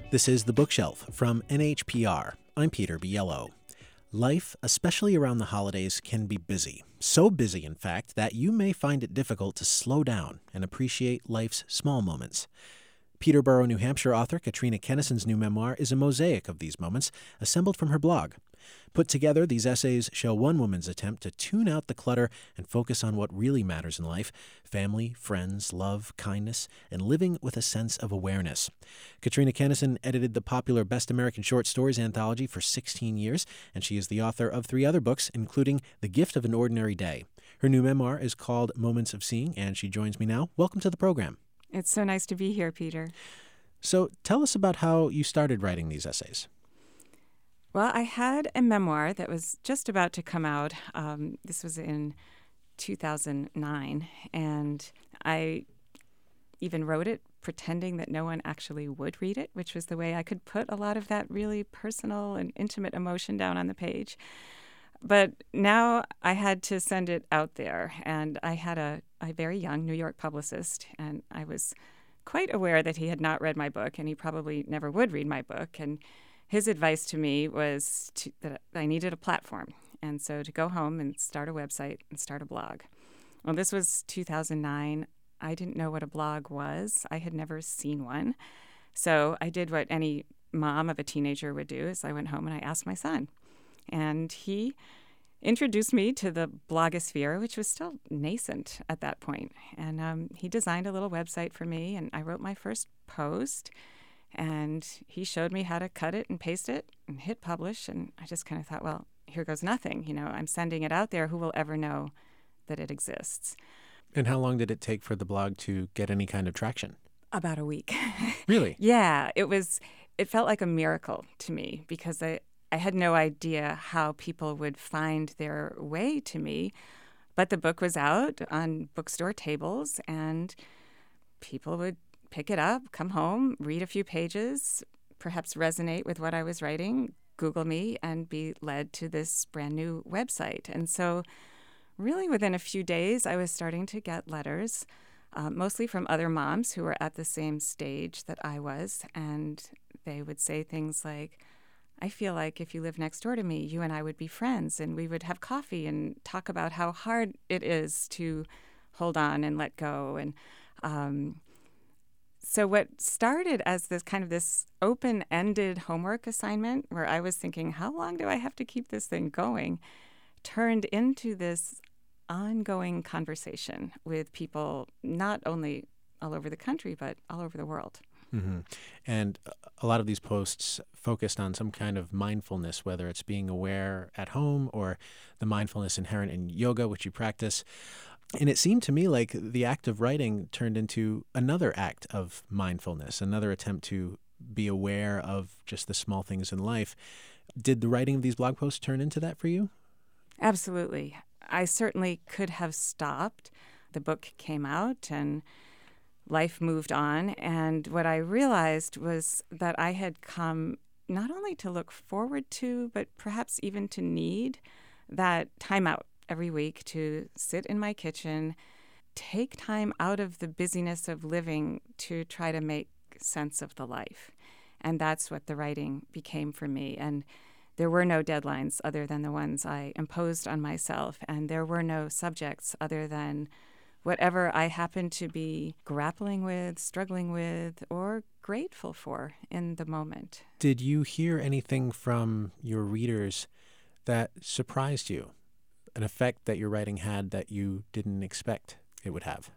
This is The Bookshelf from NHPR. I'm Peter Biello. Life, especially around the holidays, can be busy. So busy, in fact, that you may find it difficult to slow down and appreciate life's small moments. Peterborough, New Hampshire author Katrina Kennison's new memoir is a mosaic of these moments, assembled from her blog. Put together, these essays show one woman's attempt to tune out the clutter and focus on what really matters in life: family, friends, love, kindness, and living with a sense of awareness. Katrina Kennison edited the popular Best American Short Stories anthology for 16 years, and she is the author of 3 other books, including The Gift of an Ordinary Day. Her new memoir is called Moments of Seeing, and she joins me now. Welcome to the program. It's so nice to be here, Peter. So tell us about how you started writing these essays. Well, I had a memoir that was just about to come out. This was in 2009, and I even wrote it pretending that no one actually would read it, which was the way I could put a lot of that really personal and intimate emotion down on the page. But now I had to send it out there, and I had a very young New York publicist, and I was quite aware that he had not read my book, and he probably never would read my book. And his advice to me was that I needed a platform, and so to go home and start a website and start a blog. Well, this was 2009. I didn't know what a blog was. I had never seen one. So I did what any mom of a teenager would do, is I went home and I asked my son. And he introduced me to the blogosphere, which was still nascent at that point. And he designed a little website for me, and I wrote my first post. And he showed me how to cut it and paste it and hit publish. And I just kind of thought, well, here goes nothing. You know, I'm sending it out there. Who will ever know that it exists? And how long did it take for the blog to get any kind of traction? About a week. Really? Yeah, it felt like a miracle to me, because I had no idea how people would find their way to me. But the book was out on bookstore tables, and people would pick it up, come home, read a few pages, perhaps resonate with what I was writing, Google me, and be led to this brand new website. And so really within a few days, I was starting to get letters, mostly from other moms who were at the same stage that I was. And they would say things like, I feel like if you lived next door to me, you and I would be friends, and we would have coffee and talk about how hard it is to hold on and let go. And so what started as this open-ended homework assignment, where I was thinking, how long do I have to keep this thing going, turned into this ongoing conversation with people not only all over the country, but all over the world. Mm-hmm. And a lot of these posts focused on some kind of mindfulness, whether it's being aware at home or the mindfulness inherent in yoga, which you practice. And it seemed to me like the act of writing turned into another act of mindfulness, another attempt to be aware of just the small things in life. Did the writing of these blog posts turn into that for you? Absolutely. I certainly could have stopped. The book came out and life moved on. And what I realized was that I had come not only to look forward to, but perhaps even to need that time out every week to sit in my kitchen, take time out of the busyness of living to try to make sense of the life. And that's what the writing became for me. And there were no deadlines other than the ones I imposed on myself. And there were no subjects other than whatever I happened to be grappling with, struggling with, or grateful for in the moment. Did you hear anything from your readers that surprised you? An effect that your writing had that you didn't expect it would have?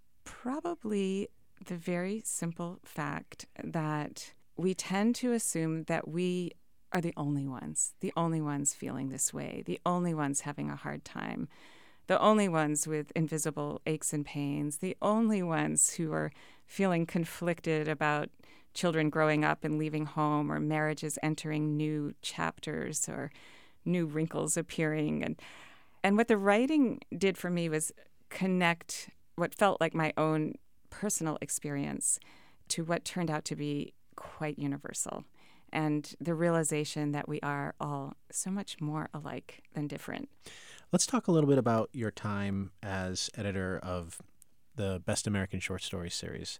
Probably the very simple fact that we tend to assume that we are the only ones feeling this way, the only ones having a hard time, the only ones with invisible aches and pains, the only ones who are feeling conflicted about children growing up and leaving home, or marriages entering new chapters, or new wrinkles appearing. And what the writing did for me was connect what felt like my own personal experience to what turned out to be quite universal, and the realization that we are all so much more alike than different. Let's talk a little bit about your time as editor of the Best American Short Stories series.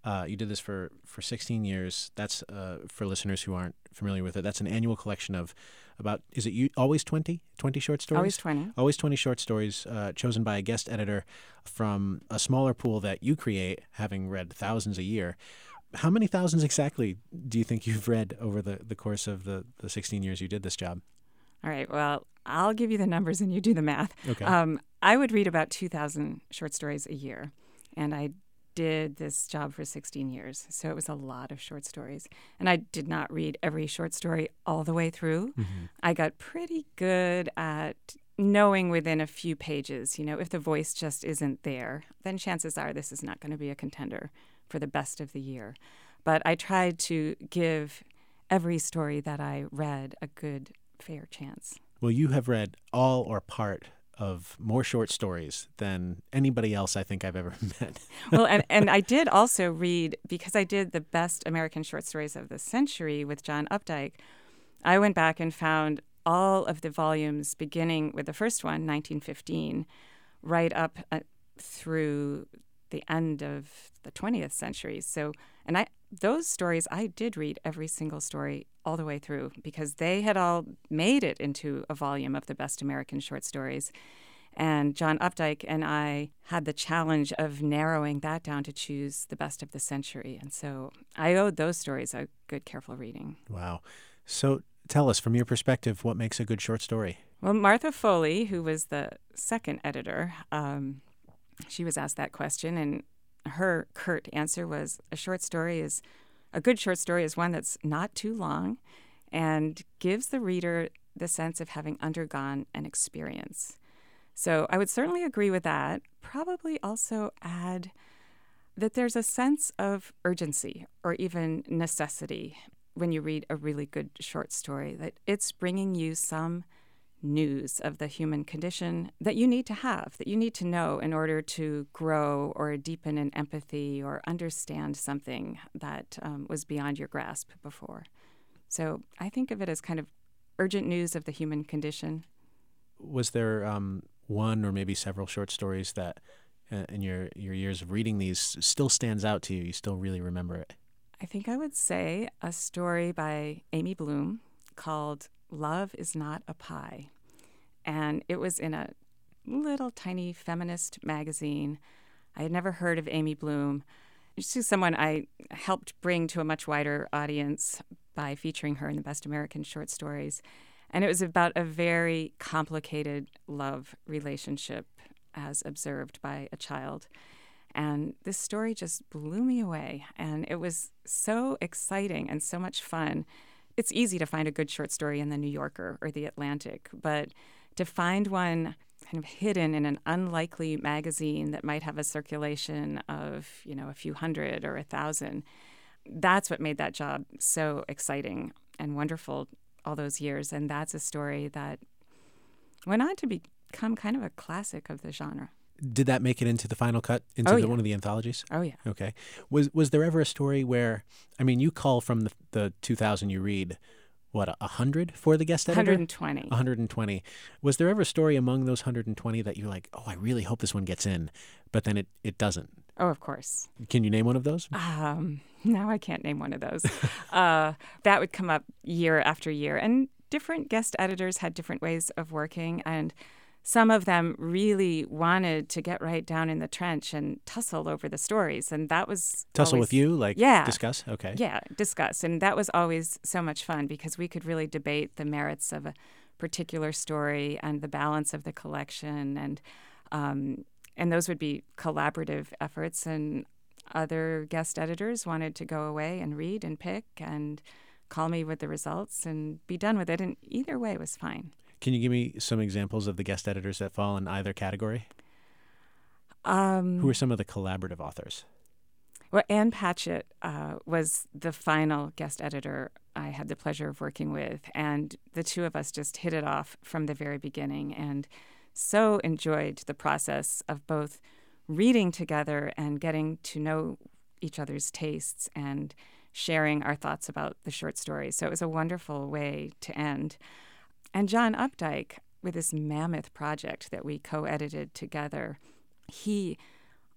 You did this for 16 years. That's, for listeners who aren't familiar with it, that's an annual collection of about, is it always 20 short stories? Always 20. Always 20 short stories chosen by a guest editor from a smaller pool that you create, having read thousands a year. How many thousands exactly do you think you've read over the course of the 16 years you did this job? All right. Well, I'll give you the numbers and you do the math. Okay. I would read about 2,000 short stories a year, and I did this job for 16 years. So it was a lot of short stories. And I did not read every short story all the way through. Mm-hmm. I got pretty good at knowing within a few pages, if the voice just isn't there, then chances are this is not going to be a contender for the best of the year. But I tried to give every story that I read a good, fair chance. Well, you have read all or part of more short stories than anybody else I think I've ever met. Well, and I did also read, because I did the best American short stories of the century with John Updike, I went back and found all of the volumes beginning with the first one, 1915, right up through the end of the 20th century. So, those stories, I did read every single story all the way through because they had all made it into a volume of the best American short stories. And John Updike and I had the challenge of narrowing that down to choose the best of the century. And so I owed those stories a good, careful reading. Wow. So tell us, from your perspective, what makes a good short story? Well, Martha Foley, who was the second editor, she was asked that question, and her curt answer was a good short story is one that's not too long and gives the reader the sense of having undergone an experience. So I would certainly agree with that. Probably also add that there's a sense of urgency or even necessity when you read a really good short story, that it's bringing you some news of the human condition that you need to have, that you need to know in order to grow or deepen in empathy or understand something that was beyond your grasp before. So I think of it as kind of urgent news of the human condition. Was there one or maybe several short stories that in your years of reading these still stands out to you? You still really remember it? I think I would say a story by Amy Bloom called Love is Not a Pie. And it was in a little tiny feminist magazine. I had never heard of Amy Bloom. She's someone I helped bring to a much wider audience by featuring her in the Best American Short Stories. And it was about a very complicated love relationship as observed by a child. And this story just blew me away. And it was so exciting and so much fun. It's easy to find a good short story in the New Yorker or the Atlantic, but to find one kind of hidden in an unlikely magazine that might have a circulation of, a few hundred or 1,000, that's what made that job so exciting and wonderful all those years. And that's a story that went on to become kind of a classic of the genre. Did that make it into the final cut, into one of the anthologies? Oh, yeah. Okay. Was there ever a story where, you call from the 2,000 you read, 100 for the guest editor? 120. 120. Was there ever a story among those 120 that you're like, oh, I really hope this one gets in, but then it doesn't? Oh, of course. Can you name one of those? No, I can't name one of those. That would come up year after year. And different guest editors had different ways of working, and some of them really wanted to get right down in the trench and tussle over the stories. And that was Tussle always, with you? Discuss? Okay. Yeah, discuss. And that was always so much fun because we could really debate the merits of a particular story and the balance of the collection. And those would be collaborative efforts. And other guest editors wanted to go away and read and pick and call me with the results and be done with it. And either way was fine. Can you give me some examples of the guest editors that fall in either category? Who are some of the collaborative authors? Well, Ann Patchett was the final guest editor I had the pleasure of working with, and the two of us just hit it off from the very beginning and so enjoyed the process of both reading together and getting to know each other's tastes and sharing our thoughts about the short stories. So it was a wonderful way to end. And John Updike, with this mammoth project that we co-edited together, he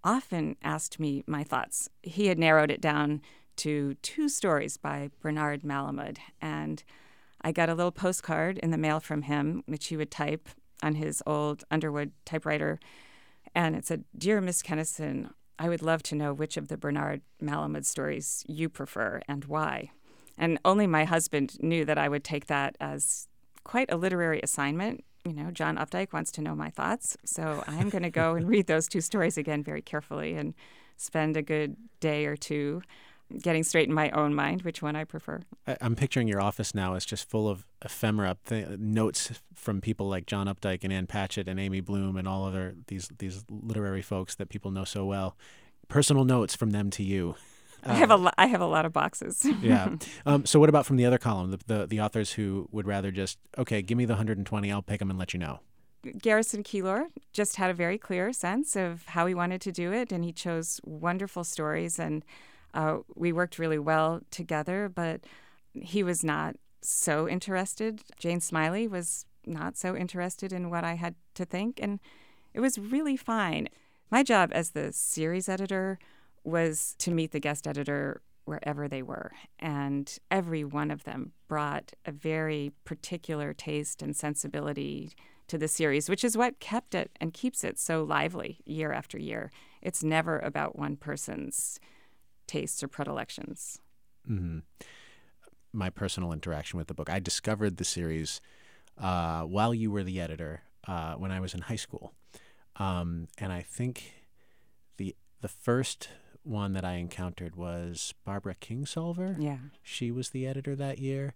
often asked me my thoughts. He had narrowed it down to 2 stories by Bernard Malamud, and I got a little postcard in the mail from him, which he would type on his old Underwood typewriter, and it said, "Dear Miss Kennison, I would love to know which of the Bernard Malamud stories you prefer and why." And only my husband knew that I would take that as quite a literary assignment. John Updike wants to know my thoughts, so I'm going to go and read those 2 stories again very carefully and spend a good day or 2 getting straight in my own mind which one I prefer. I'm picturing your office now as just full of ephemera, notes from people like John Updike and Ann Patchett and Amy Bloom and all other these literary folks that people know so well. Personal notes from them to you. I have a lot of boxes. Yeah. So what about from the other column, the authors who would rather just, okay, give me the 120, I'll pick them and let you know? Garrison Keillor just had a very clear sense of how he wanted to do it, and he chose wonderful stories, and we worked really well together, but he was not so interested. Jane Smiley was not so interested in what I had to think, and it was really fine. My job as the series editor was to meet the guest editor wherever they were, and every one of them brought a very particular taste and sensibility to the series, which is what kept it and keeps it so lively year after year. It's never about one person's tastes or predilections. Mm-hmm. My personal interaction with the book, I discovered the series while you were the editor when I was in high school. And I think the first one that I encountered was Barbara Kingsolver. Yeah. She was the editor that year.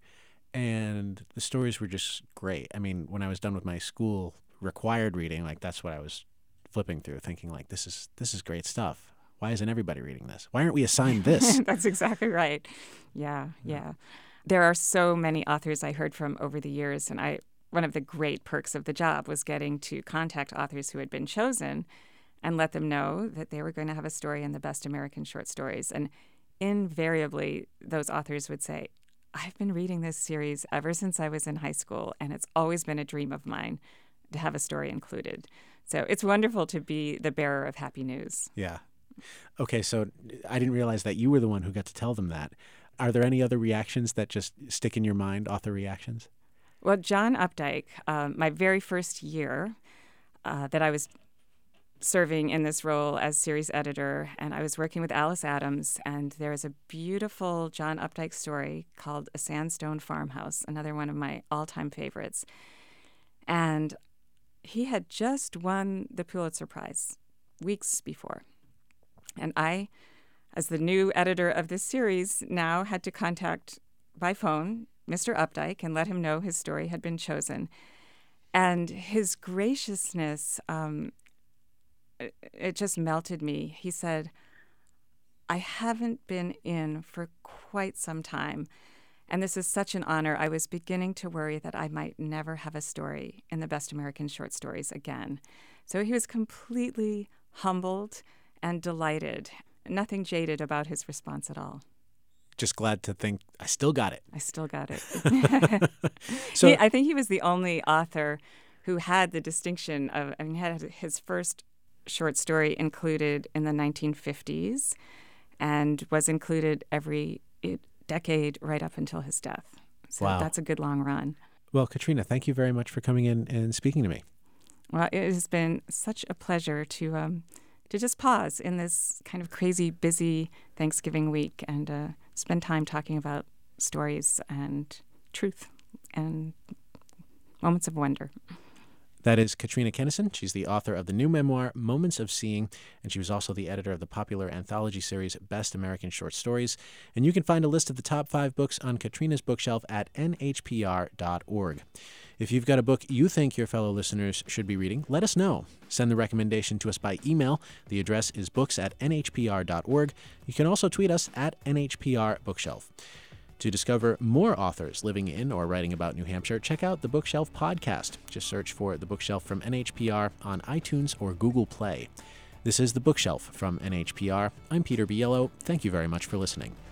And the stories were just great. I mean, when I was done with my school required reading, like that's what I was flipping through, thinking like, this is great stuff. Why isn't everybody reading this? Why aren't we assigned this? That's exactly right. Yeah. There are so many authors I heard from over the years, and one of the great perks of the job was getting to contact authors who had been chosen and let them know that they were going to have a story in the Best American Short Stories. And invariably, those authors would say, "I've been reading this series ever since I was in high school, and it's always been a dream of mine to have a story included." So it's wonderful to be the bearer of happy news. Yeah. Okay, so I didn't realize that you were the one who got to tell them that. Are there any other reactions that just stick in your mind, author reactions? Well, John Updike, my very first year that I was serving in this role as series editor, and I was working with Alice Adams, and there is a beautiful John Updike story called A Sandstone Farmhouse, another one of my all-time favorites. And he had just won the Pulitzer Prize weeks before. And I, as the new editor of this series, now had to contact by phone Mr. Updike and let him know his story had been chosen. And his graciousness, it just melted me. He said, "I haven't been in for quite some time, and this is such an honor. I was beginning to worry that I might never have a story in the Best American Short Stories again." So he was completely humbled and delighted. Nothing jaded about his response at all. Just glad to think I still got it. I still got it. So I think he was the only author who had the distinction of, had his first short story included in the 1950s and was included every decade right up until his death. So wow. That's a good long run. Well, Katrina, thank you very much for coming in and speaking to me. Well, it has been such a pleasure to just pause in this kind of crazy, busy Thanksgiving week and spend time talking about stories and truth and moments of wonder. That is Katrina Kennison. She's the author of the new memoir, Moments of Seeing, and she was also the editor of the popular anthology series Best American Short Stories. And you can find a list of the top 5 books on Katrina's bookshelf at nhpr.org. If you've got a book you think your fellow listeners should be reading, let us know. Send the recommendation to us by email. The address is books@nhpr.org. You can also tweet us at NHPRBookshelf. To discover more authors living in or writing about New Hampshire, check out the Bookshelf podcast. Just search for The Bookshelf from NHPR on iTunes or Google Play. This is The Bookshelf from NHPR. I'm Peter Biello. Thank you very much for listening.